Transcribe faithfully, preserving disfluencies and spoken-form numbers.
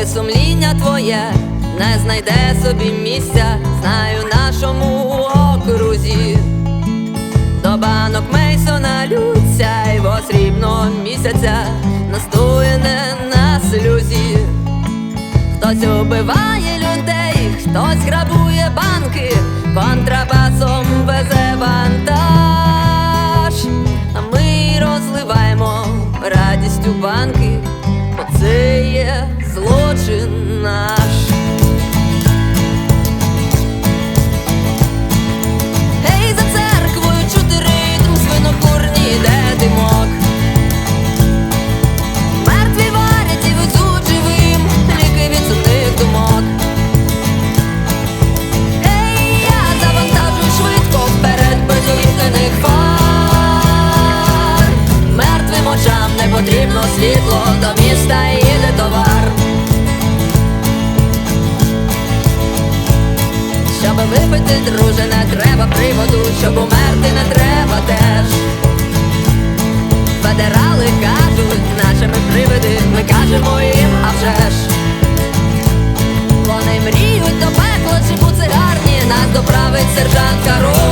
Поки сумління твоє не знайде собі місця, знаю, нашому окрузі до банок Мейсона лються, й во срібного місяця настояне на сльозі. Хтось убиває людей, хтось грабує банки, контрабасом везе вантаж, а ми розливаємо радістю банки, бо це є злочин наш. Гей, за церквою чути ритм свинокурні, де димок. Мертві варять і везуть живим ліки від сумних думок. Гей, я завантажую швидко вперед без увімкнених фар. Мертвим очам не потрібно світло, до міста їде товар. Щоб випити, друже, не треба приводу, щоб умерти не треба теж. Федерали кажуть, наче ми привиди, ми кажемо їм, а вже ж. Вони мріють до пекла чи буцегарні, нас доправить сержант Каро.